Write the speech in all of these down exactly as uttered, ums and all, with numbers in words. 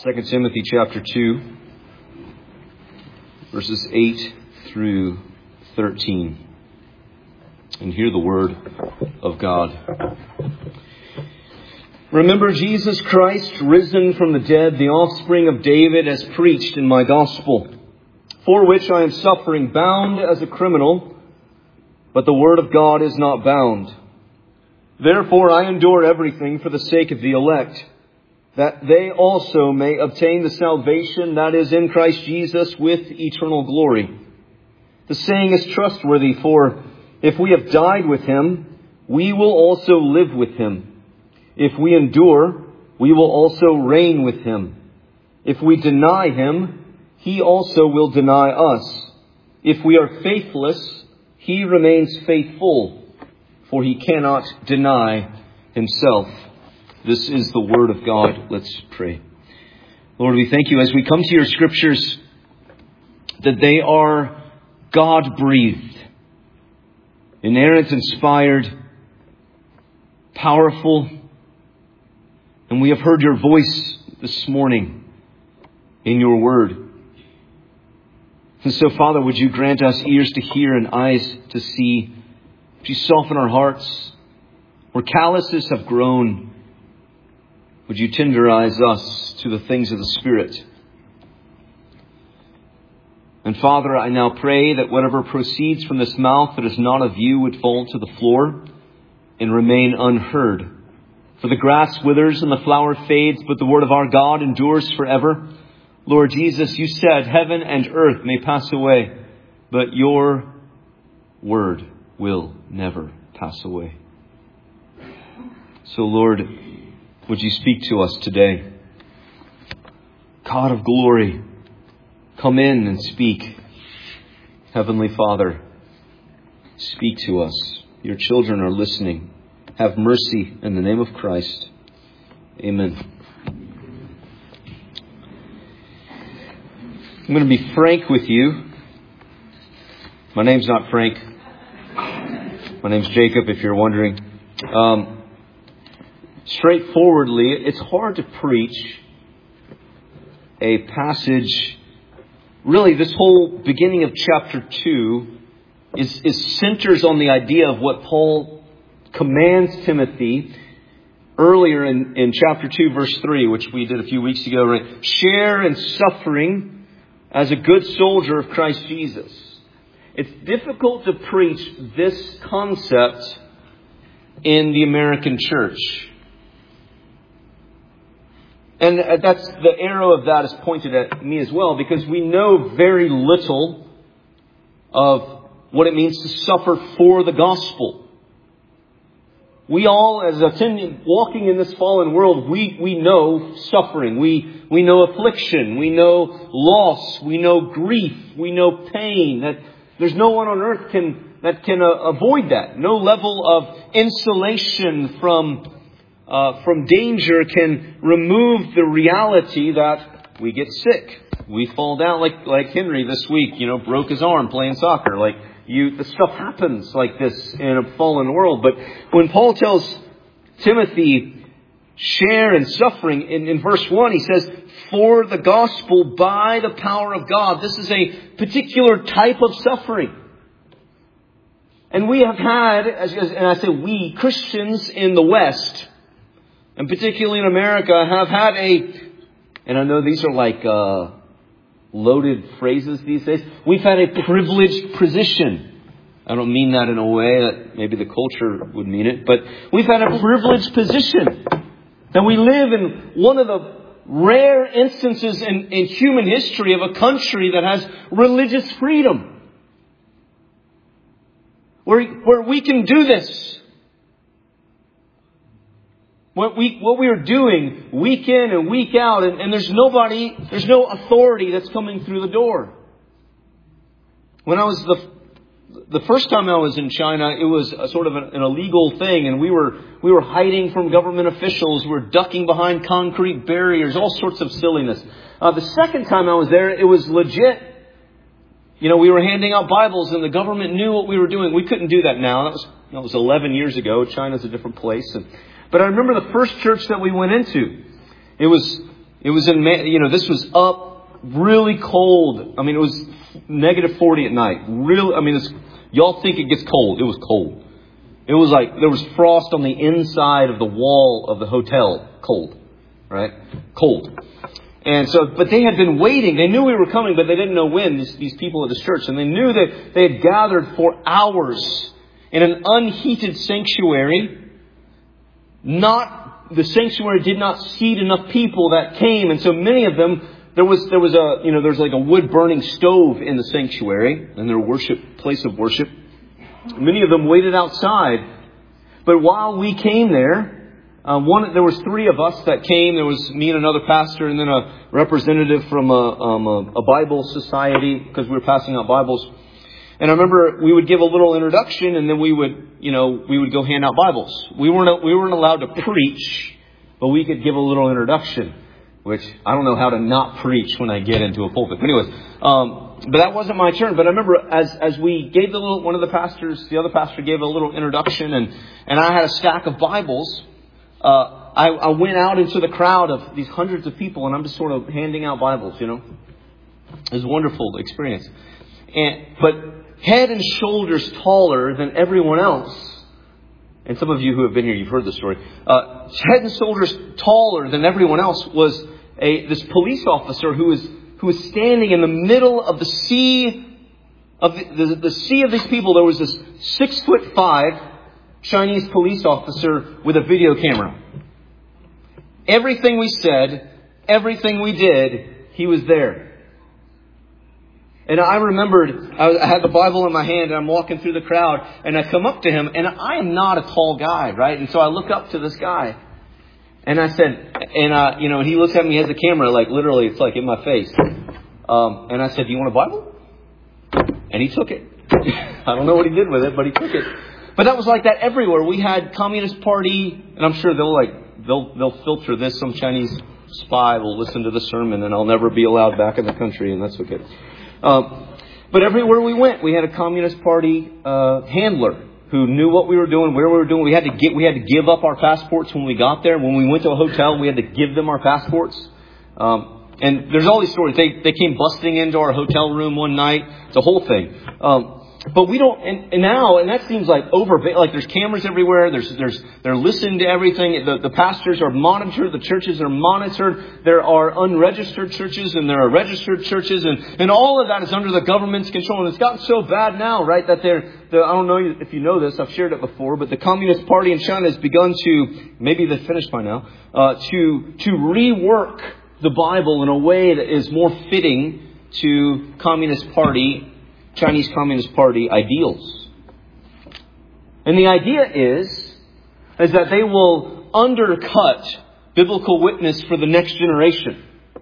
Second Timothy chapter two, verses eight through thirteen. And hear the word of God. Remember Jesus Christ, risen from the dead, the offspring of David, as preached in my gospel, for which I am suffering, bound as a criminal, but the word of God is not bound. Therefore I endure everything for the sake of the elect, that they also may obtain the salvation that is in Christ Jesus with eternal glory. The saying is trustworthy, for if we have died with Him, we will also live with Him. If we endure, we will also reign with Him. If we deny Him, He also will deny us. If we are faithless, He remains faithful, for He cannot deny Himself. This is the word of God. Let's pray. Lord, we thank You as we come to Your scriptures that they are God-breathed, inerrant, inspired, powerful. And we have heard Your voice this morning in Your word. And so, Father, would You grant us ears to hear and eyes to see? Would You soften our hearts where calluses have grown? Would You tenderize us to the things of the Spirit? And Father, I now pray that whatever proceeds from this mouth that is not of You would fall to the floor and remain unheard. For the grass withers and the flower fades, but the word of our God endures forever. Lord Jesus, You said heaven and earth may pass away, but Your word will never pass away. So, Lord, would You speak to us today? God of glory, come in and speak. Heavenly Father, speak to us. Your children are listening. Have mercy in the name of Christ. Amen. I'm going to be frank with you. My name's not Frank. My name's Jacob, if you're wondering. Um, straightforwardly, it's hard to preach a passage. Really, this whole beginning of chapter two is, is centers on the idea of what Paul commands Timothy earlier in, in chapter two, verse three, which we did a few weeks ago. Right? Share in suffering as a good soldier of Christ Jesus. It's difficult to preach this concept in the American church. And that's the arrow of that is pointed at me as well, because we know very little of what it means to suffer for the gospel. We all, as attending, walking in this fallen world, we, we know suffering. We, we know affliction. We know loss. We know grief. We know pain. That there's no one on earth can, that can uh, avoid that. No level of insulation from, uh, from danger can remove the reality that we get sick. We fall down like, like Henry this week, you know, broke his arm playing soccer. Like, You, the stuff happens like this in a fallen world. But when Paul tells Timothy, share in suffering, in, in verse one, he says, for the gospel by the power of God. This is a particular type of suffering. And we have had, as, and I say we, Christians in the West, and particularly in America, have had a, and I know these are like, uh, loaded phrases these days. We've had a privileged position. I don't mean that in a way that maybe the culture would mean it, but we've had a privileged position. That we live in one of the rare instances in, in human history of a country that has religious freedom. Where, where we can do this. What we what we are doing week in and week out, and, and there's nobody, there's no authority that's coming through the door. When I was the the first time I was in China, it was a sort of an, an illegal thing, and we were we were hiding from government officials, we were ducking behind concrete barriers, all sorts of silliness. Uh, the second time I was there, it was legit. You know, we were handing out Bibles, and the government knew what we were doing. We couldn't do that now. That was that was eleven years ago. China's a different place. And, But I remember the first church that we went into. It was It was in, you know, this was up, really cold. I mean, it was negative forty at night. Really, I mean, it's, y'all think it gets cold. It was cold. It was like there was frost on the inside of the wall of the hotel. Cold. Right? Cold. And so, but they had been waiting. They knew we were coming, but they didn't know when, these, these people at this church. And they knew that they had gathered for hours in an unheated sanctuary. Not, the sanctuary did not seat enough people that came. And so many of them, there was, there was a, you know, there's like a wood burning stove in the sanctuary, in their worship, place of worship. Many of them waited outside. But while we came there, Um, one, there was three of us that came. There was me and another pastor, and then a representative from a, um, a, a Bible society, because we were passing out Bibles. And I remember we would give a little introduction, and then we would, you know, we would go hand out Bibles. We weren't we weren't allowed to preach, but we could give a little introduction, which I don't know how to not preach when I get into a pulpit. But anyways, um, but that wasn't my turn. But I remember as as we gave the little one of the pastors, the other pastor gave a little introduction, and and I had a stack of Bibles. Uh, I, I went out into the crowd of these hundreds of people, and I'm just sort of handing out Bibles, you know. It was a wonderful experience. And, but head and shoulders taller than everyone else, and some of you who have been here, you've heard the story, uh, head and shoulders taller than everyone else was a this police officer who was, who was standing in the middle of the sea, of the, the, the sea of these people. There was this six foot five Chinese police officer with a video camera. Everything we said, everything we did, he was there. And I remembered, I had the Bible in my hand, and I'm walking through the crowd, and I come up to him, and I am not a tall guy, right? And so I look up to this guy, and I said, and uh, you know, he looks at me, he has the camera, like literally, it's like in my face. Um, and I said, "Do you want a Bible?" And he took it. I don't know what he did with it, but he took it. But that was like that everywhere. We had Communist Party, and I'm sure they'll like they'll they'll filter this. Some Chinese spy will listen to the sermon, and I'll never be allowed back in the country, and that's okay. Um, but everywhere we went, we had a Communist Party uh, handler who knew what we were doing, where we were doing. We had to get we had to give up our passports when we got there. When we went to a hotel, we had to give them our passports. Um, and there's all these stories. They they came busting into our hotel room one night. It's a whole thing. Um, But we don't, and, and now, and that seems like over, like there's cameras everywhere. There's, there's, they're listening to everything. The, the pastors are monitored. The churches are monitored. There are unregistered churches and there are registered churches, and, and all of that is under the government's control. And it's gotten so bad now, right, that they're, I don't know if you know this, I've shared it before, but the Communist Party in China has begun to, maybe they've finished by now, uh, to, to rework the Bible in a way that is more fitting to Communist Party Chinese Communist Party ideals. And the idea is, is that they will undercut biblical witness for the next generation.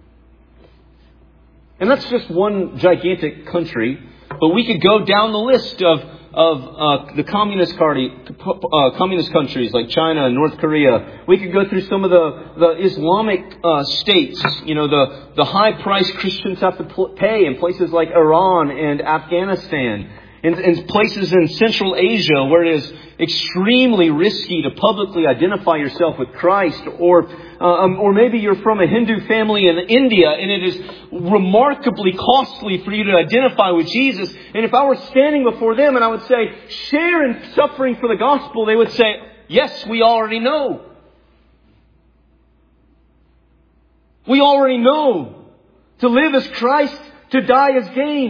And that's just one gigantic country. But we could go down the list of of uh, the communist party, uh, communist countries like China and North Korea. We could go through some of the the Islamic uh, states. You know, the the high price Christians have to pay in places like Iran and Afghanistan, in, in places in Central Asia where it is extremely risky to publicly identify yourself with Christ, or uh, um, or maybe you're from a Hindu family in India and it is remarkably costly for you to identify with Jesus. And if I were standing before them and I would say, "Share in suffering for the gospel," they would say, "Yes, we already know. We already know. To live as Christ, to die as gain."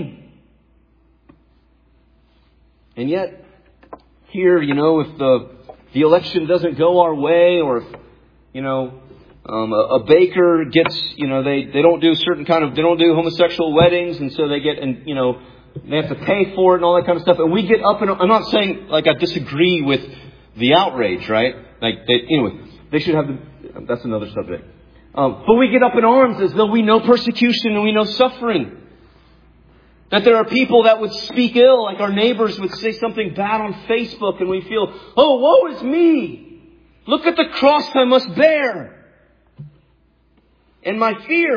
And yet, here, you know, if the the election doesn't go our way, or if, you know, um, a, a baker gets, you know, they, they don't do certain kind of, they don't do homosexual weddings, and so they get, and you know, they have to pay for it and all that kind of stuff. And we get up and, I'm not saying like I disagree with the outrage, right? Like, they, anyway, they should have the, that's another subject. Um, but we get up in arms as though we know persecution and we know suffering. That there are people that would speak ill, like our neighbors would say something bad on Facebook, and we feel, "Oh, woe is me! Look at the cross I must bear." And my fear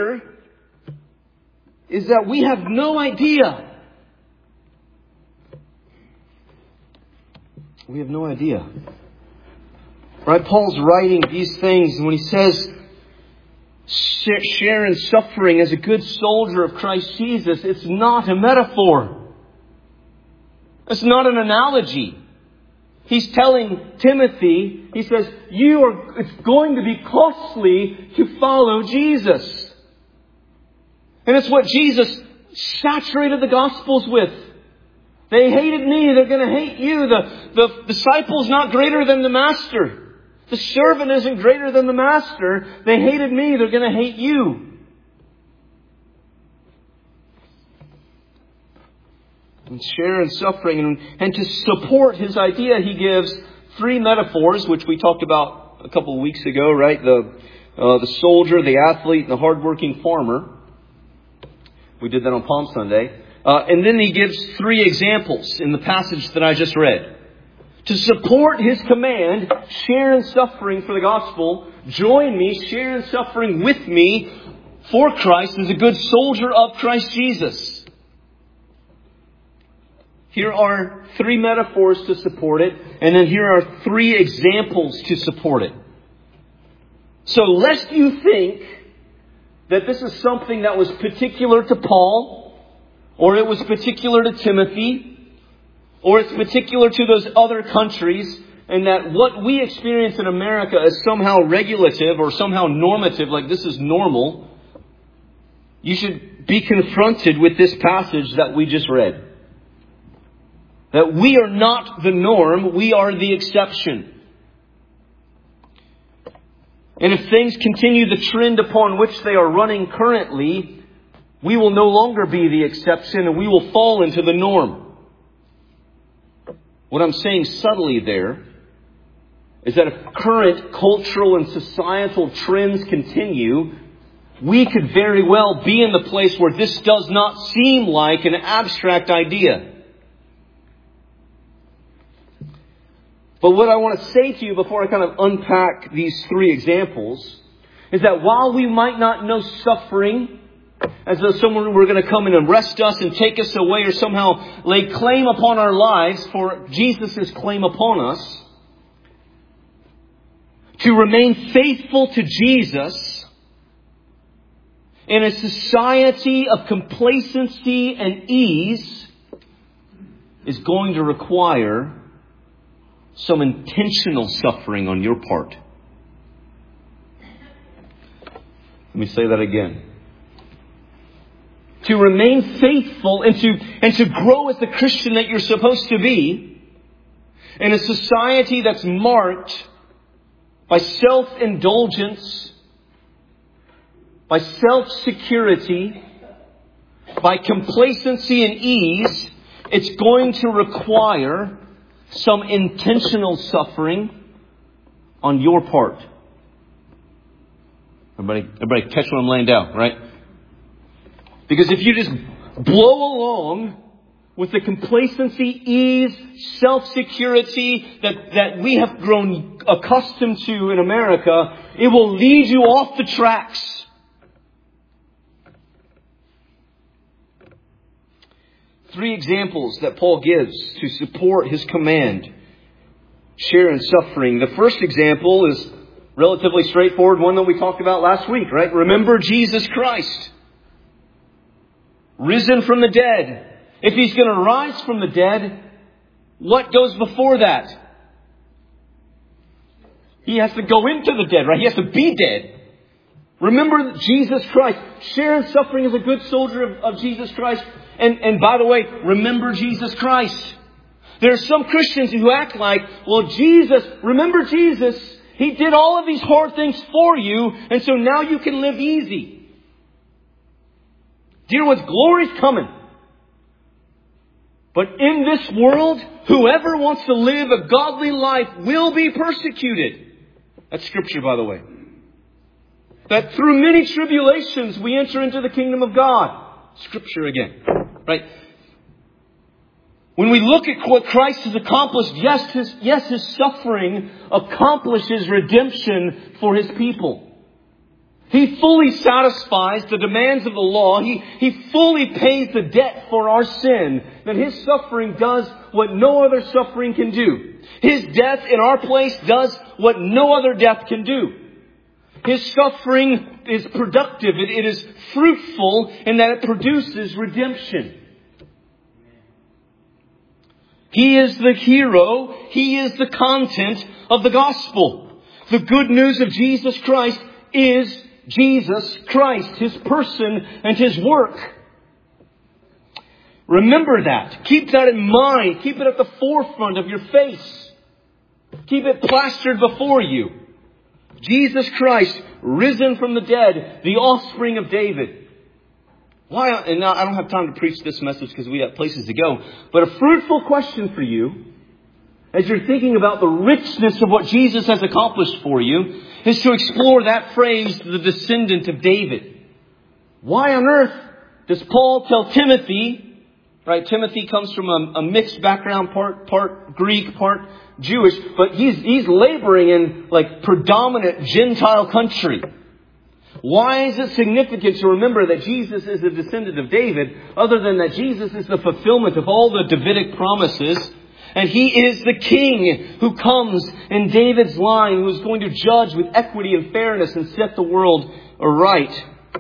is that we have no idea. We have no idea. Right? Paul's writing these things, and when he says, share in suffering as a good soldier of Christ Jesus, it's not a metaphor. It's not an analogy. He's telling Timothy, he says, you are, it's going to be costly to follow Jesus. And it's what Jesus saturated the Gospels with. They hated me, they're going to hate you. The, the disciple's not greater than the master. The servant isn't greater than the master. They hated me, they're going to hate you. And share in suffering. And, and to support his idea, he gives three metaphors, which we talked about a couple of weeks ago, right? The, uh, the soldier, the athlete, and the hardworking farmer. We did that on Palm Sunday. Uh, and then he gives three examples in the passage that I just read. To support his command, share in suffering for the gospel. Join me, share in suffering with me for Christ as a good soldier of Christ Jesus. Here are three metaphors to support it. And then here are three examples to support it. So lest you think that this is something that was particular to Paul, or it was particular to Timothy, or it's particular to those other countries, and that what we experience in America is somehow regulative or somehow normative, like this is normal, you should be confronted with this passage that we just read. That we are not the norm, we are the exception. And if things continue the trend upon which they are running currently, we will no longer be the exception and we will fall into the norm. What I'm saying subtly there is that if current cultural and societal trends continue, we could very well be in the place where this does not seem like an abstract idea. But what I want to say to you before I kind of unpack these three examples is that while we might not know suffering as though someone were going to come and arrest us and take us away or somehow lay claim upon our lives for Jesus' claim upon us, to remain faithful to Jesus in a society of complacency and ease is going to require some intentional suffering on your part. Let me say that again. To remain faithful and to, and to grow as the Christian that you're supposed to be in a society that's marked by self-indulgence, by self-security, by complacency and ease, it's going to require some intentional suffering on your part. Everybody, everybody catch what I'm laying down, right? Because if you just blow along with the complacency, ease, self-security that, that we have grown accustomed to in America, it will lead you off the tracks. Three examples that Paul gives to support his command, share in suffering. The first example is relatively straightforward, one that we talked about last week, right? Remember Jesus Christ, risen from the dead. If He's going to rise from the dead, what goes before that? He has to go into the dead, right? He has to be dead. Remember Jesus Christ. Share in suffering as a good soldier of, of Jesus Christ. And, and by the way, remember Jesus Christ. There are some Christians who act like, well, Jesus, remember Jesus. He did all of these hard things for you. And so now you can live easy. Do you know what? Glory's coming. But in this world, whoever wants to live a godly life will be persecuted. That's Scripture, by the way. That through many tribulations we enter into the kingdom of God. Scripture again. Right? When we look at what Christ has accomplished, yes, his, yes, his suffering accomplishes redemption for His people. He fully satisfies the demands of the law. He, he fully pays the debt for our sin. That His suffering does what no other suffering can do. His death in our place does what no other death can do. His suffering is productive. It, it is fruitful in that it produces redemption. He is the hero. He is the content of the gospel. The good news of Jesus Christ is Jesus Christ, His person and His work. Remember that. Keep that in mind. Keep it at the forefront of your face. Keep it plastered before you. Jesus Christ, risen from the dead, the offspring of David. Why? And now I don't have time to preach this message because we have places to go. But a fruitful question for you, as you're thinking about the richness of what Jesus has accomplished for you, is to explore that phrase, the descendant of David. Why on earth does Paul tell Timothy, right? Timothy comes from a, a mixed background, part part Greek, part Jewish, but he's he's laboring in like predominant Gentile country. Why is it significant to remember that Jesus is a descendant of David, other than that Jesus is the fulfillment of all the Davidic promises? And He is the King who comes in David's line, who is going to judge with equity and fairness and set the world aright.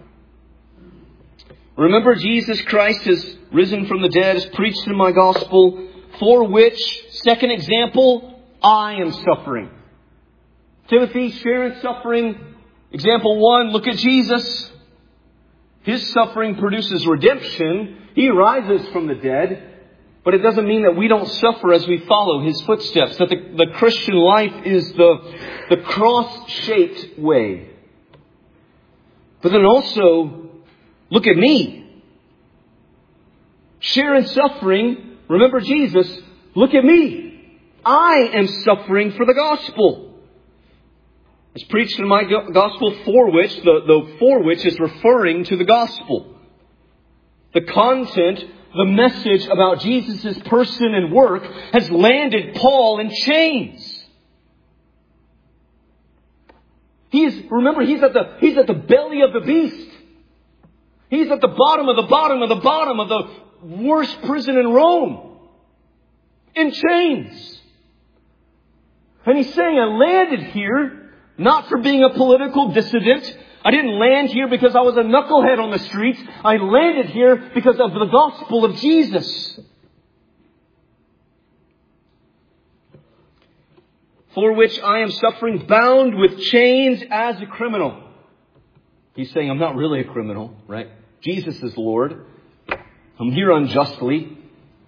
Remember, Jesus Christ is risen from the dead, is preached in my gospel, for which, second example, I am suffering. Timothy, share in suffering. Example one, look at Jesus. His suffering produces redemption. He rises from the dead. But it doesn't mean that we don't suffer as we follow His footsteps. That the, the Christian life is the, the cross-shaped way. But then also, look at me. Share in suffering. Remember Jesus. Look at me. I am suffering for the gospel. It's preached in my gospel, for which, the, the for which is referring to the gospel. The content, the message about Jesus' person and work has landed Paul in chains. He's, remember, he's at the, he's at the belly of the beast. He's at the bottom of the bottom of the bottom of the worst prison in Rome. In chains. And he's saying, I landed here not for being a political dissident. I didn't land here because I was a knucklehead on the streets. I landed here because of the gospel of Jesus. For which I am suffering, bound with chains as a criminal. He's saying, I'm not really a criminal, right? Jesus is Lord. I'm here unjustly.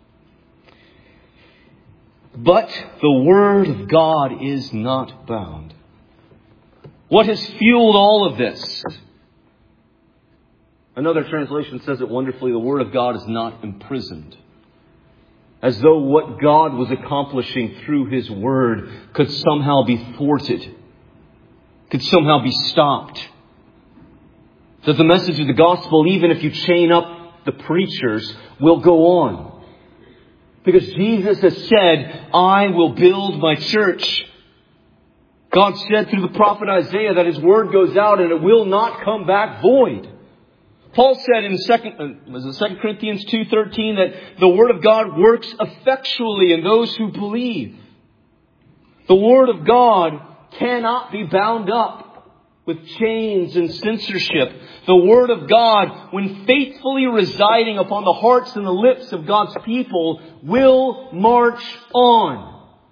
But the Word of God is not bound. What has fueled all of this? Another translation says it wonderfully. The Word of God is not imprisoned. As though what God was accomplishing through His Word could somehow be thwarted. Could somehow be stopped. That the message of the gospel, even if you chain up the preachers, will go on. Because Jesus has said, I will build my church. God said through the prophet Isaiah that His word goes out and it will not come back void. Paul said in second, was it Second Corinthians two thirteen that the Word of God works effectually in those who believe. The Word of God cannot be bound up with chains and censorship. The Word of God, when faithfully residing upon the hearts and the lips of God's people, will march on.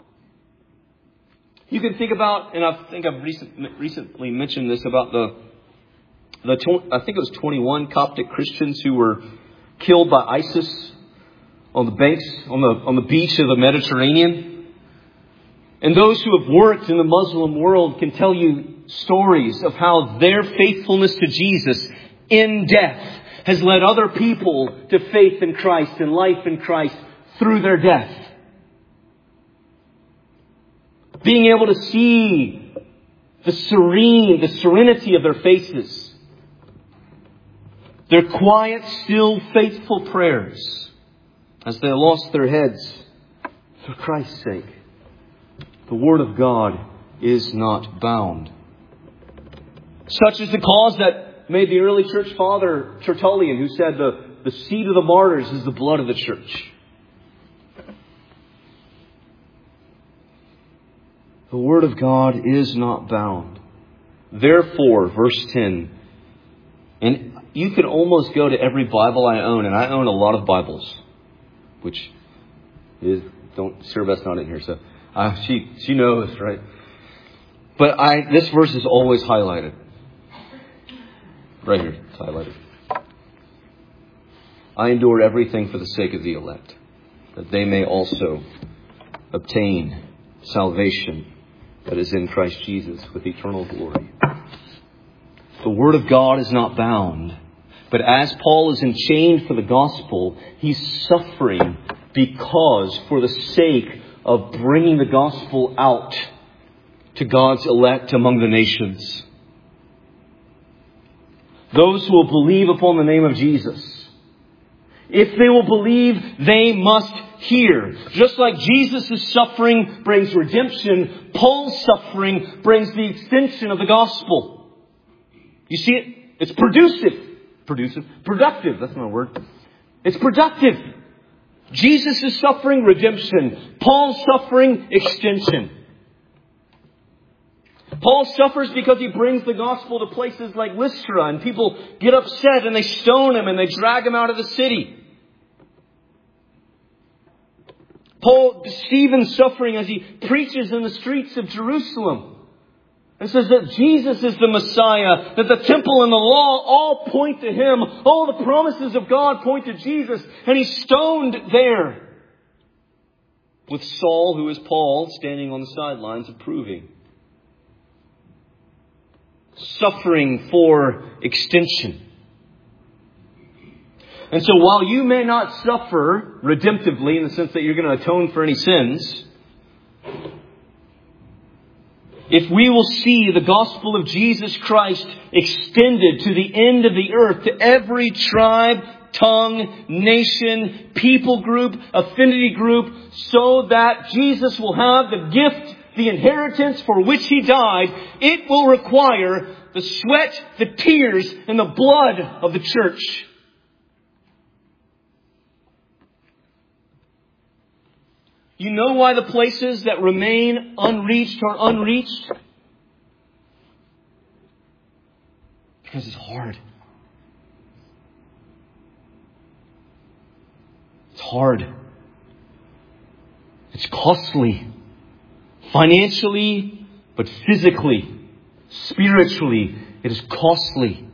You can think about, and I think I've recent, recently mentioned this about the, the I think it was twenty-one Coptic Christians who were killed by ISIS on the banks, on the on the beach of the Mediterranean. And those who have worked in the Muslim world can tell you stories of how their faithfulness to Jesus in death has led other people to faith in Christ and life in Christ through their death. Being able to see the serene, the serenity of their faces. Their quiet, still, faithful prayers as they lost their heads for Christ's sake. The Word of God is not bound. Such is the cause that made the early church father Tertullian, who said the, the seed of the martyrs is the blood of the church. The Word of God is not bound. Therefore, verse ten, And you could almost go to every Bible I own, and I own a lot of Bibles, which is, don't, Sarah Beth's not in here, so uh, she she knows, right? But I this verse is always highlighted. Right here, it's highlighted. I endure everything for the sake of the elect, that they may also obtain salvation that is in Christ Jesus with eternal glory. The Word of God is not bound, but as Paul is enchained for the gospel, he's suffering because for the sake of bringing the gospel out to God's elect among the nations. Those who will believe upon the name of Jesus. If they will believe, they must hear. Just like Jesus' suffering brings redemption, Paul's suffering brings the extension of the gospel. You see it? It's producive. Producive. Productive. That's not a word. It's productive. Jesus' suffering, redemption. Paul's suffering, extension. Paul suffers because he brings the gospel to places like Lystra, and people get upset and they stone him and they drag him out of the city. Paul, Stephen's suffering as he preaches in the streets of Jerusalem and says that Jesus is the Messiah, that the temple and the law all point to Him. All the promises of God point to Jesus, and he's stoned there. With Saul, who is Paul, standing on the sidelines approving. Suffering for extension. And so while you may not suffer redemptively in the sense that you're going to atone for any sins, if we will see the gospel of Jesus Christ extended to the end of the earth, to every tribe, tongue, nation, people group, affinity group, so that Jesus will have the gift, the inheritance for which He died, it will require the sweat, the tears, and the blood of the church. You know why the places that remain unreached are unreached? Because it's hard. It's hard. It's costly. Financially, but physically, spiritually, it is costly.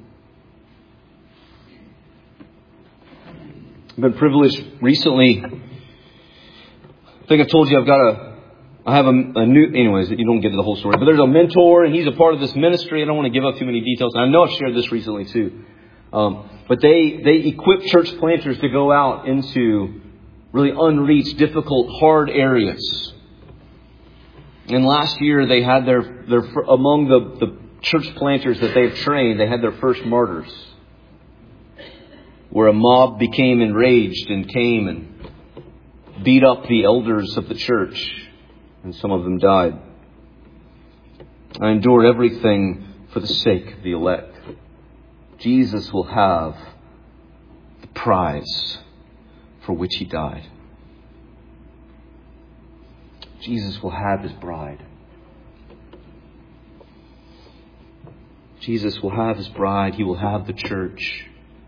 I've been privileged recently. I think I've told you I've got a, I have a, a new, anyways, you don't get to the whole story, but there's a mentor and he's a part of this ministry. I don't want to give up too many details. And I know I've shared this recently too. Um, but they, they equip church planters to go out into really unreached, difficult, hard areas. And last year they had their, their among the, the church planters that they've trained, they had their first martyrs. Where a mob became enraged and came and beat up the elders of the church. And some of them died. I endure everything for the sake of the elect. Jesus will have the prize for which He died. Jesus will have His bride. Jesus will have His bride. He will have the church.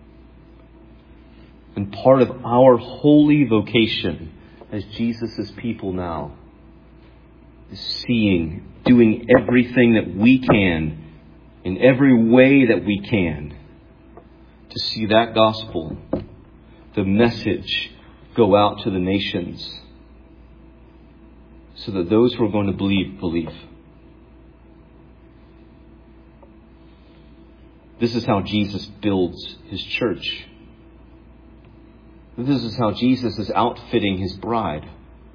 And part of our holy vocation as Jesus' people now is seeing, doing everything that we can, in every way that we can, to see that gospel, the message, go out to the nations. So that those who are going to believe, believe. This is how Jesus builds His church. This is how Jesus is outfitting His bride.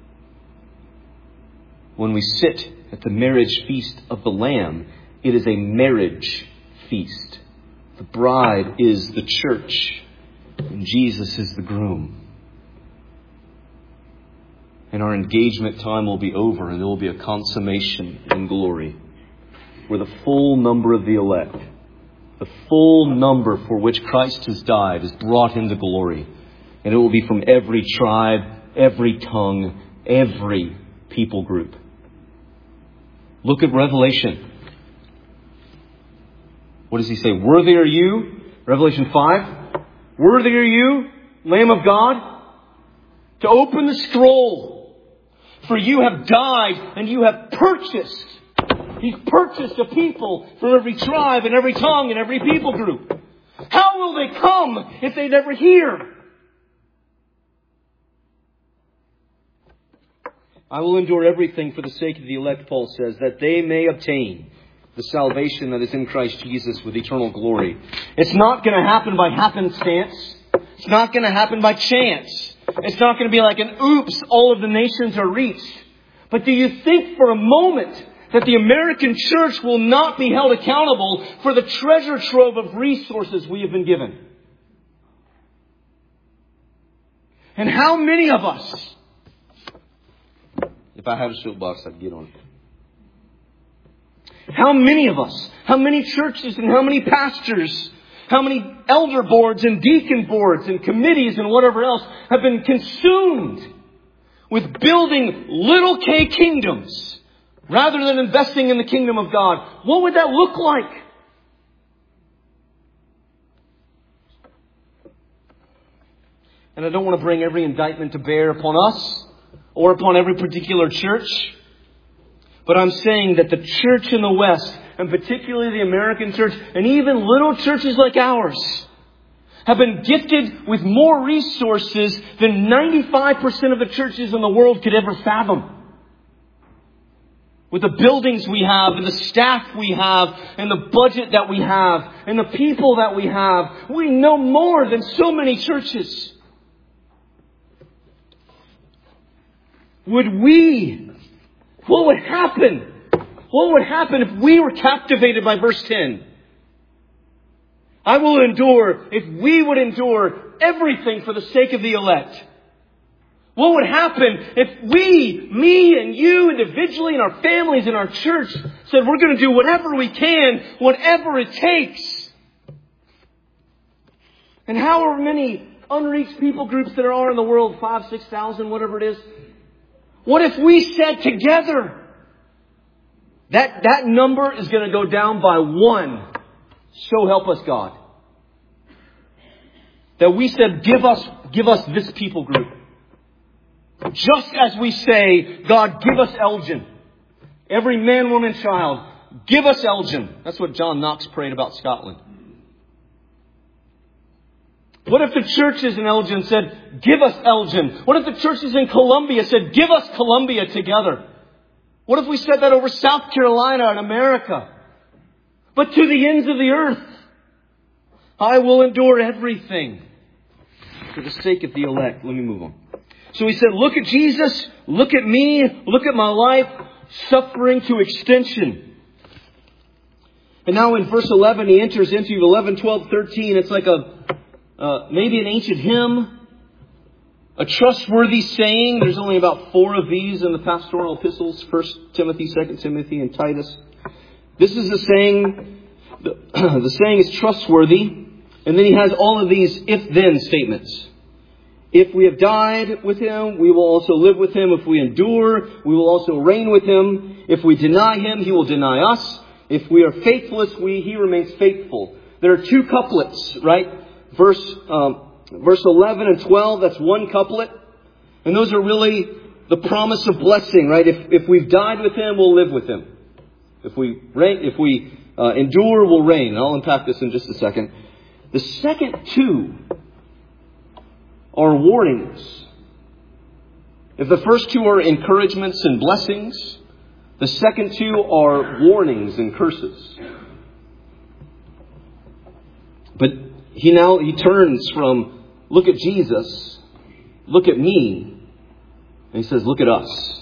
When we sit at the marriage feast of the Lamb, it is a marriage feast. The bride is the church, and Jesus is the groom. And our engagement time will be over, and there will be a consummation in glory, where the full number of the elect, the full number for which Christ has died, is brought into glory. And it will be from every tribe, every tongue, every people group. Look at Revelation. What does He say? Worthy are you, Revelation five. Worthy are you, Lamb of God, to open the scroll. For you have died and you have purchased. He's purchased a people from every tribe and every tongue and every people group. How will they come if they never hear? I will endure everything for the sake of the elect, Paul says, that they may obtain the salvation that is in Christ Jesus with eternal glory. It's not going to happen by happenstance. It's not going to happen by chance. It's not going to be like an oops, all of the nations are reached. But do you think for a moment that the American church will not be held accountable for the treasure trove of resources we have been given? And how many of us, if I had a soapbox, I'd get on it. How many of us, how many churches and how many pastors, how many elder boards and deacon boards and committees and whatever else have been consumed with building little K kingdoms rather than investing in the kingdom of God? What would that look like? And I don't want to bring every indictment to bear upon us or upon every particular church. But I'm saying that the church in the West, and particularly the American church, and even little churches like ours, have been gifted with more resources than ninety-five percent of the churches in the world could ever fathom. With the buildings we have, and the staff we have, and the budget that we have, and the people that we have, we know more than so many churches. Would we, what would happen? What would happen if we were captivated by verse ten? I will endure, if we would endure everything for the sake of the elect. What would happen if we, me and you individually and our families and our church said we're going to do whatever we can, whatever it takes? And however many unreached people groups there are in the world, five, six thousand, whatever it is. What if we said together, that, that number is going to go down by one. So help us God. That we said, give us, give us this people group. Just as we say, God, give us Elgin. Every man, woman, child, give us Elgin. That's what John Knox prayed about Scotland. What if the churches in Elgin said, give us Elgin? What if the churches in Columbia said, give us Columbia together? What if we said that over South Carolina and America? But to the ends of the earth, I will endure everything for the sake of the elect. Let me move on. So he said, look at Jesus, look at me, look at my life, suffering to extension. And now in verse eleven, he enters into eleven, twelve, thirteen. It's like a uh, maybe an ancient hymn, a trustworthy saying. There's only about four of these in the pastoral epistles, First Timothy, Second Timothy, and Titus. This is the saying, the, the saying is trustworthy. And then he has all of these if-then statements. If we have died with Him, we will also live with Him. If we endure, we will also reign with Him. If we deny Him, He will deny us. If we are faithless, we, He remains faithful. There are two couplets, right? Verse, um, verse eleven and twelve, that's one couplet. And those are really the promise of blessing, right? If, if we've died with Him, we'll live with Him. If we reign, if we uh, endure, we'll reign. I'll unpack this in just a second. The second two are warnings. If the first two are encouragements and blessings, the second two are warnings and curses. But he now, he turns from, look at Jesus, look at me, and he says, look at us.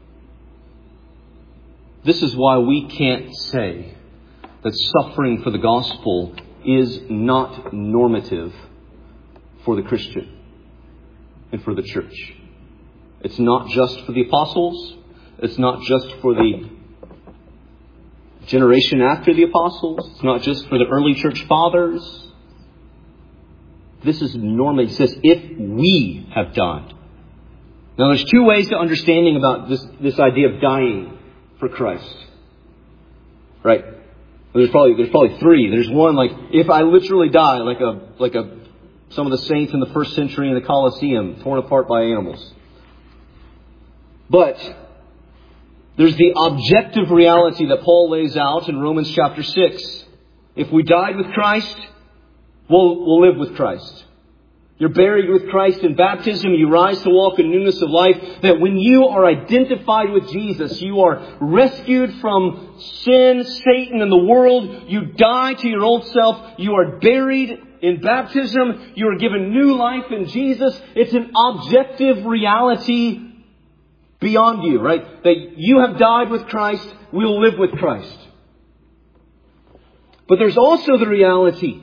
This is why we can't say that suffering for the gospel is not normative for the Christian and for the church. It's not just for the apostles. It's not just for the generation after the apostles. It's not just for the early church fathers. This is normative. It says, if we have died. Now there's two ways to understanding about this, this idea of dying for Christ. Right? There's probably there's probably three. There's one like if I literally die, like a like a some of the saints in the first century in the Colosseum, torn apart by animals. But there's the objective reality that Paul lays out in Romans chapter six. If we died with Christ, we'll we'll live with Christ. You're buried with Christ in baptism. You rise to walk in newness of life. That when you are identified with Jesus, you are rescued from sin, Satan, and the world. You die to your old self. You are buried in baptism. You are given new life in Jesus. It's an objective reality beyond you, right? That you have died with Christ. We'll live with Christ. But there's also the reality.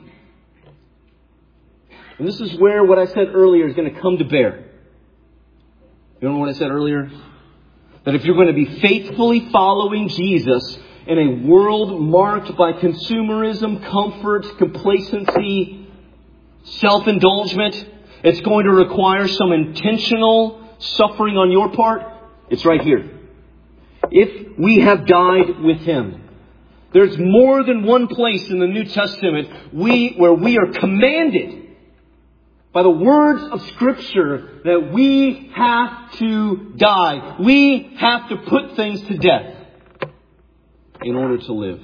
And this is where what I said earlier is going to come to bear. You know what I said earlier? That if you're going to be faithfully following Jesus in a world marked by consumerism, comfort, complacency, self-indulgence, it's going to require some intentional suffering on your part. It's right here. If we have died with Him, there's more than one place in the New Testament we where we are commanded by the words of Scripture that we have to die. We have to put things to death in order to live.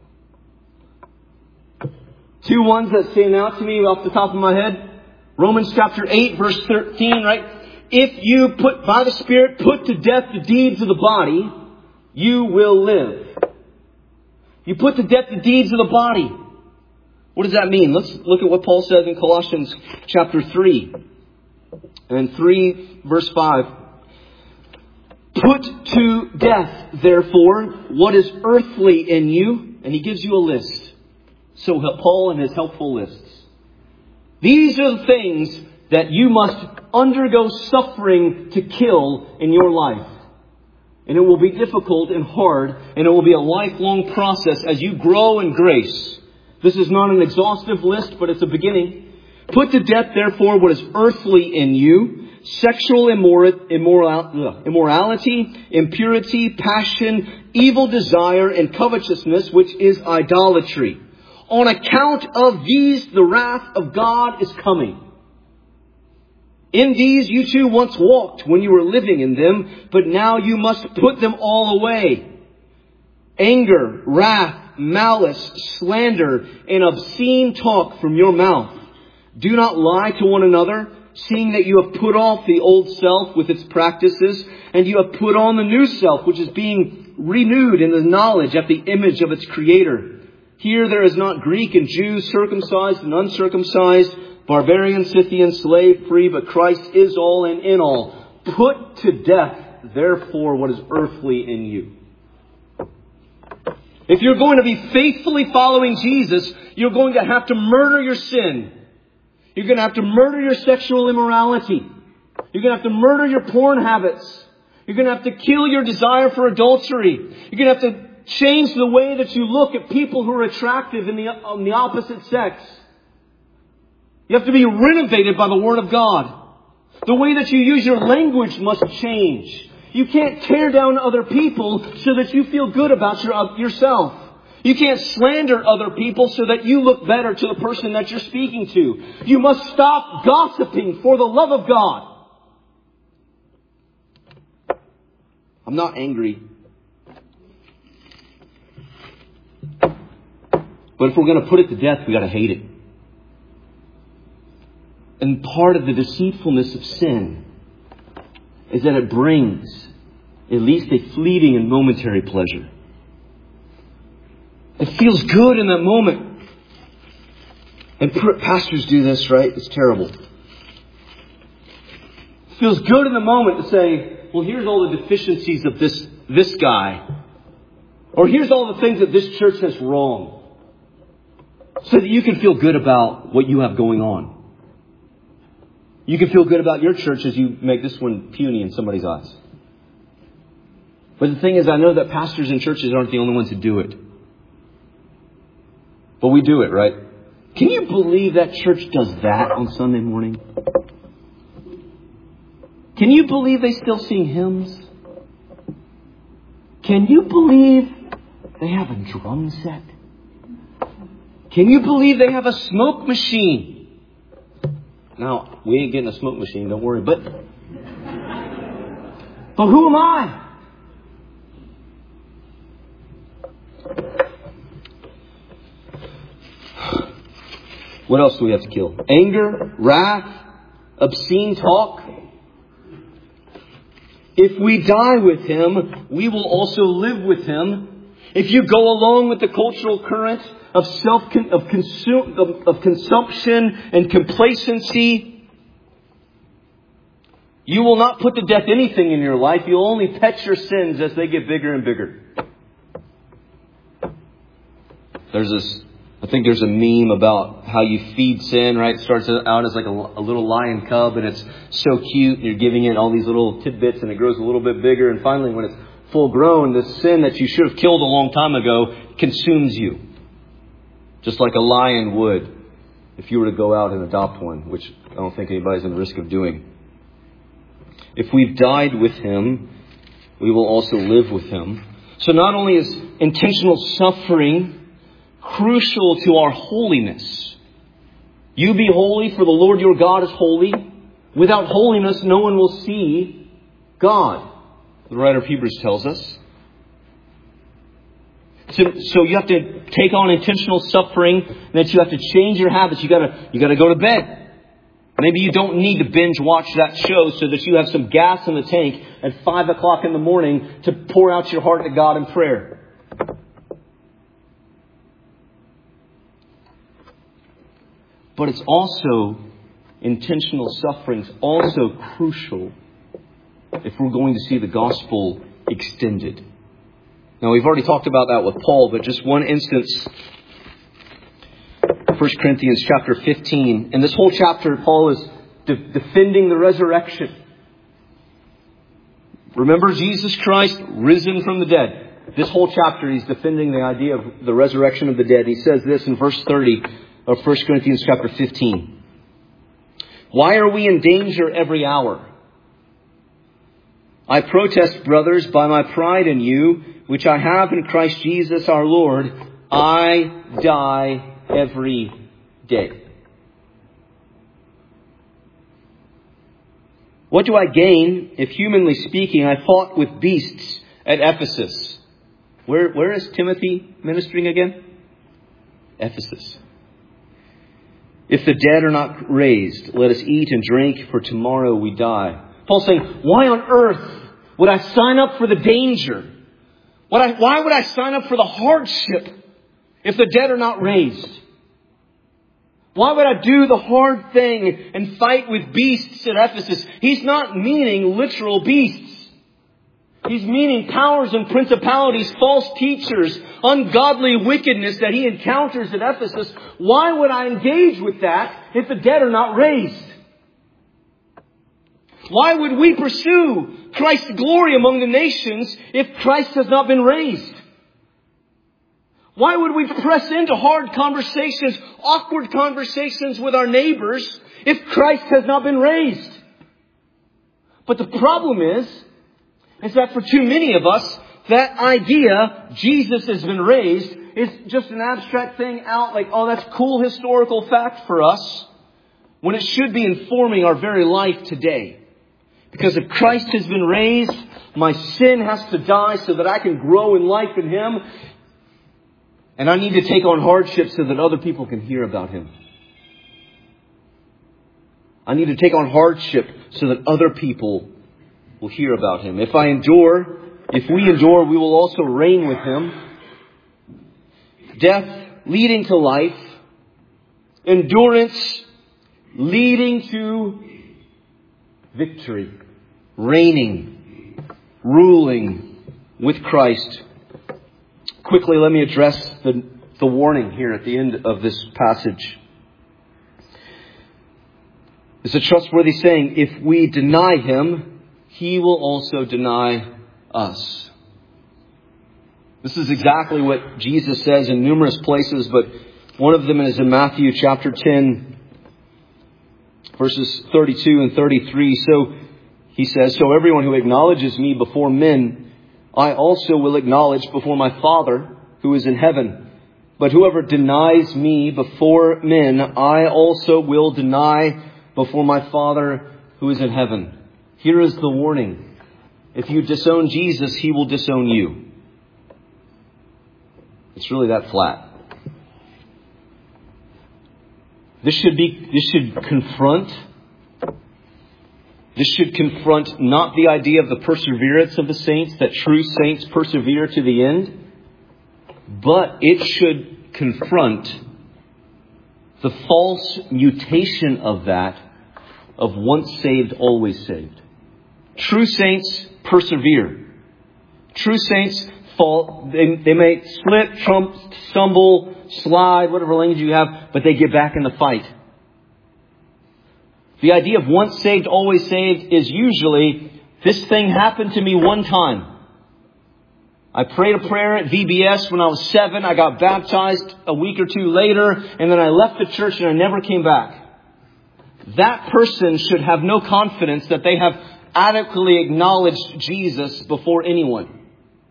Two ones that stand out to me off the top of my head. Romans chapter eight, verse thirteen, right? If you put, by the Spirit, put to death the deeds of the body, you will live. You put to death the deeds of the body. What does that mean? Let's look at what Paul says in Colossians chapter three. And three verse five. Put to death, therefore, what is earthly in you. And he gives you a list. So Paul and his helpful lists. These are the things that you must undergo suffering to kill in your life. And it will be difficult and hard. And it will be a lifelong process as you grow in grace. This is not an exhaustive list, but it's a beginning. Put to death, therefore, what is earthly in you. Sexual immor- immoral- immorality, impurity, passion, evil desire, and covetousness, which is idolatry. On account of these, the wrath of God is coming. In these you too once walked when you were living in them, but now you must put them all away. Anger, wrath, malice, slander, and obscene talk from your mouth. Do not lie to one another, seeing that you have put off the old self with its practices, and you have put on the new self, which is being renewed in the knowledge of the image of its Creator. Here there is not Greek and Jew, circumcised and uncircumcised, barbarian, Scythian, slave, free, but Christ is all and in all. Put to death, therefore, what is earthly in you. If you're going to be faithfully following Jesus, you're going to have to murder your sin. You're going to have to murder your sexual immorality. You're going to have to murder your porn habits. You're going to have to kill your desire for adultery. You're going to have to change the way that you look at people who are attractive in the, on the opposite sex. You have to be renovated by the Word of God. The way that you use your language must change. You can't tear down other people so that you feel good about your, uh, yourself. You can't slander other people so that you look better to the person that you're speaking to. You must stop gossiping for the love of God. I'm not angry. But if we're going to put it to death, we got to hate it. And part of the deceitfulness of sin is that it brings at least a fleeting and momentary pleasure. It feels good in that moment. And pastors do this, right? It's terrible. It feels good in the moment to say, well, here's all the deficiencies of this, this guy. Or here's all the things that this church has wrong. So that you can feel good about what you have going on. You can feel good about your church as you make this one puny in somebody's eyes. But the thing is, I know that pastors and churches aren't the only ones who do it. But we do it, right? Can you believe that church does that on Sunday morning? Can you believe they still sing hymns? Can you believe they have a drum set? Can you believe they have a smoke machine? Now, we ain't getting a smoke machine, don't worry. But, but who am I? What else do we have to kill? Anger, wrath, obscene talk. If we die with Him, we will also live with Him. If you go along with the cultural current of self of, consume, of, of consumption and complacency, you will not put to death anything in your life. You'll only pet your sins as they get bigger and bigger. There's this, I think there's a meme about how you feed sin, right? It starts out as like a, a little lion cub, and it's so cute, and you're giving it all these little tidbits, and it grows a little bit bigger, and finally when it's full grown, the sin that you should have killed a long time ago consumes you. Just like a lion would if you were to go out and adopt one, which I don't think anybody's in the risk of doing. If we've died with Him, we will also live with Him. So not only is intentional suffering crucial to our holiness. You be holy, for the Lord your God is holy. Without holiness, no one will see God, the writer of Hebrews tells us. So, so you have to take on intentional suffering, and that you have to change your habits. You gotta, you gotta go to bed. Maybe you don't need to binge watch that show so that you have some gas in the tank at five o'clock in the morning to pour out your heart to God in prayer. But it's also, intentional suffering's also crucial if we're going to see the gospel extended. Now, we've already talked about that with Paul, but just one instance. First Corinthians chapter fifteen. In this whole chapter, Paul is de- defending the resurrection. Remember Jesus Christ risen from the dead. This whole chapter, he's defending the idea of the resurrection of the dead. He says this in verse thirty of First Corinthians chapter fifteen. Why are we in danger every hour? I protest, brothers, by my pride in you, which I have in Christ Jesus our Lord, I die every day. What do I gain if, humanly speaking, I fought with beasts at Ephesus? Where, where is Timothy ministering again? Ephesus. If the dead are not raised, let us eat and drink, for tomorrow we die. Paul's saying, why on earth would I sign up for the danger? What I, why would I sign up for the hardship if the dead are not raised? Why would I do the hard thing and fight with beasts at Ephesus? He's not meaning literal beasts. He's meaning powers and principalities, false teachers, ungodly wickedness that he encounters at Ephesus. Why would I engage with that if the dead are not raised? Why would we pursue Christ's glory among the nations if Christ has not been raised? Why would we press into hard conversations, awkward conversations with our neighbors if Christ has not been raised? But the problem is, is that for too many of us, that idea, Jesus has been raised, is just an abstract thing out like, oh, that's cool historical fact for us, when it should be informing our very life today. Because if Christ has been raised, my sin has to die so that I can grow in life in Him. And I need to take on hardship so that other people can hear about Him. I need to take on hardship so that other people will hear about Him. If I endure, if we endure, we will also reign with Him. Death leading to life. Endurance leading to victory. Reigning, ruling with Christ. Quickly, let me address the, the warning here at the end of this passage. It's a trustworthy saying, if we deny Him, He will also deny us. This is exactly what Jesus says in numerous places, but one of them is in Matthew chapter ten, verses thirty-two and thirty-three. So He says, so everyone who acknowledges me before men, I also will acknowledge before my Father who is in heaven. But whoever denies me before men, I also will deny before my Father who is in heaven. Here is the warning. If you disown Jesus, He will disown you. It's really that flat. This should be, this should confront, this should confront not the idea of the perseverance of the saints, that true saints persevere to the end, but it should confront the false mutation of that, of once saved, always saved. True saints persevere. True saints fall, they, they may slip, trump, stumble, slide, whatever language you have, but they get back in the fight. The idea of once saved, always saved is usually, this thing happened to me one time. I prayed a prayer at V B S when I was seven. I got baptized a week or two later, and then I left the church and I never came back. That person should have no confidence that they have adequately acknowledged Jesus before anyone.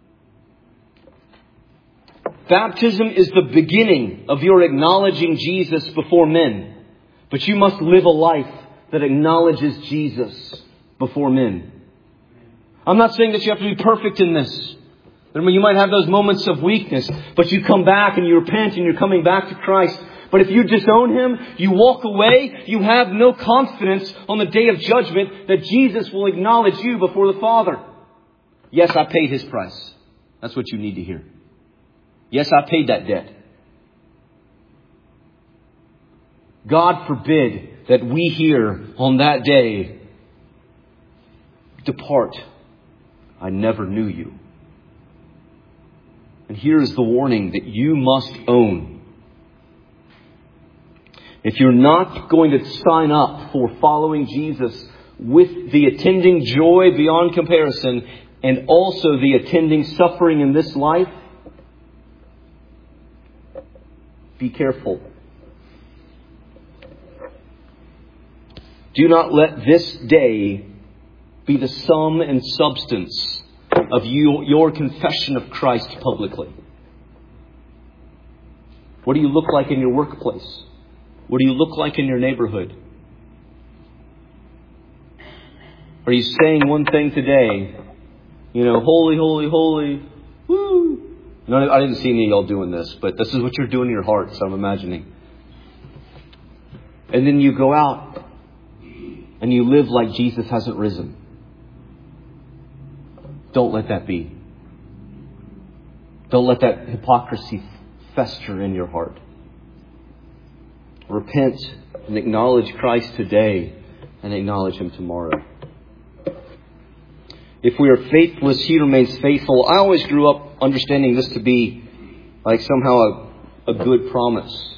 Baptism is the beginning of your acknowledging Jesus before men. But you must live a life that acknowledges Jesus before men. I'm not saying that you have to be perfect in this. You might have those moments of weakness, but you come back and you repent and you're coming back to Christ. But if you disown Him, you walk away, you have no confidence on the day of judgment that Jesus will acknowledge you before the Father. Yes, I paid His price. That's what you need to hear. Yes, I paid that debt. God forbid that we hear on that day, "Depart, I never knew you." And here is the warning that you must own. If you're not going to sign up for following Jesus with the attending joy beyond comparison and also the attending suffering in this life, be careful. Do not let this day be the sum and substance of you, your confession of Christ publicly. What do you look like in your workplace? What do you look like in your neighborhood? Are you saying one thing today? You know, holy, holy, holy, woo. No, I didn't see any of y'all doing this, but this is what you're doing in your heart, so I'm imagining. And then you go out and you live like Jesus hasn't risen. Don't let that be. Don't let that hypocrisy fester in your heart. Repent and acknowledge Christ today and acknowledge Him tomorrow. If we are faithless, He remains faithful. I always grew up understanding this to be like somehow a, a good promise.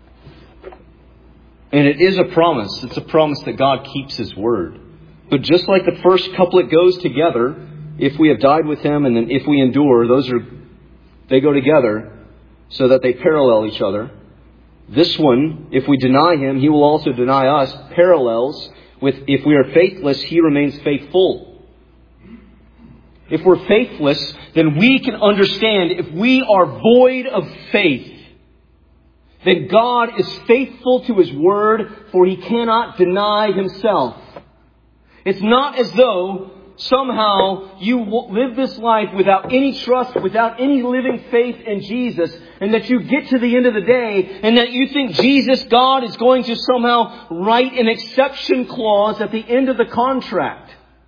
And it is a promise. It's a promise that God keeps His word. But just like the first couplet goes together, if we have died with Him and then if we endure, those are, they go together so that they parallel each other. This one, if we deny Him, He will also deny us, parallels with if we are faithless, He remains faithful. If we're faithless, then we can understand if we are void of faith, then God is faithful to His word, for He cannot deny Himself. It's not as though somehow you live this life without any trust, without any living faith in Jesus, and that you get to the end of the day and that you think Jesus, God, is going to somehow write an exception clause at the end of the contract.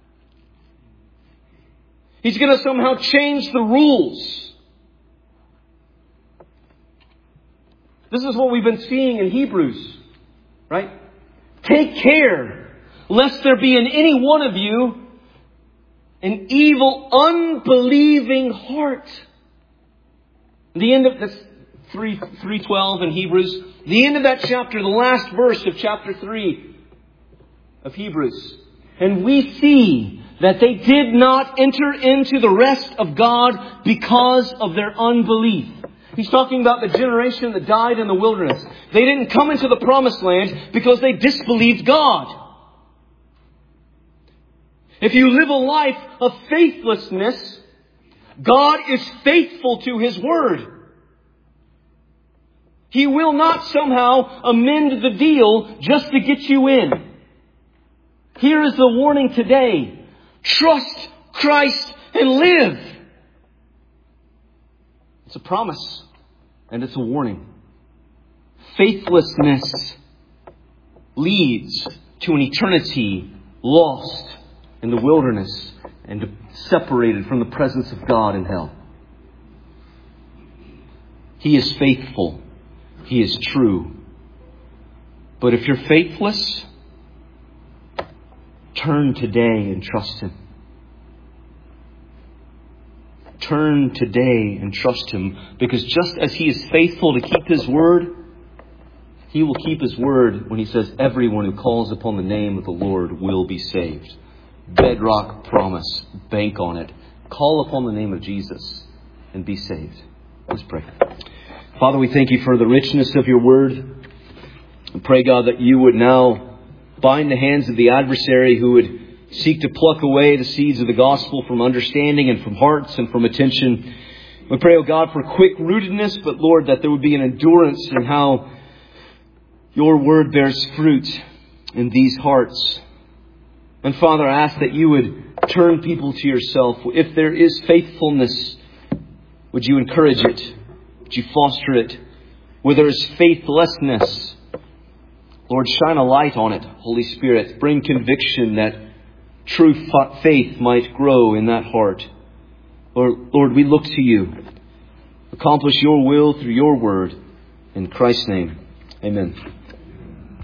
He's going to somehow change the rules. This is what we've been seeing in Hebrews, right? Take care lest there be in any one of you an evil, unbelieving heart. The end of this three three twelve in Hebrews. The end of that chapter, the last verse of chapter three of Hebrews. And we see that they did not enter into the rest of God because of their unbelief. He's talking about the generation that died in the wilderness. They didn't come into the promised land because they disbelieved God. If you live a life of faithlessness, God is faithful to His word. He will not somehow amend the deal just to get you in. Here is the warning today. Trust Christ and live. It's a promise and it's a warning. Faithlessness leads to an eternity lost in the wilderness and separated from the presence of God in hell. He is faithful. He is true. But if you're faithless, turn today and trust Him. Turn today and trust Him, because just as He is faithful to keep His word, He will keep His word when He says everyone who calls upon the name of the Lord will be saved. Bedrock promise. Bank on it. Call upon the name of Jesus and be saved. Let's pray. Father, we thank You for the richness of Your word. I pray, God, that You would now bind the hands of the adversary who would seek to pluck away the seeds of the gospel from understanding and from hearts and from attention. We pray, oh God, for quick rootedness, but Lord, that there would be an endurance in how Your word bears fruit in these hearts. And Father, I ask that You would turn people to Yourself. If there is faithfulness, would You encourage it? Would You foster it? Where there is faithlessness, Lord, shine a light on it, Holy Spirit. Bring conviction that true faith might grow in that heart. Lord, Lord, we look to You. Accomplish Your will through Your word. In Christ's name, amen.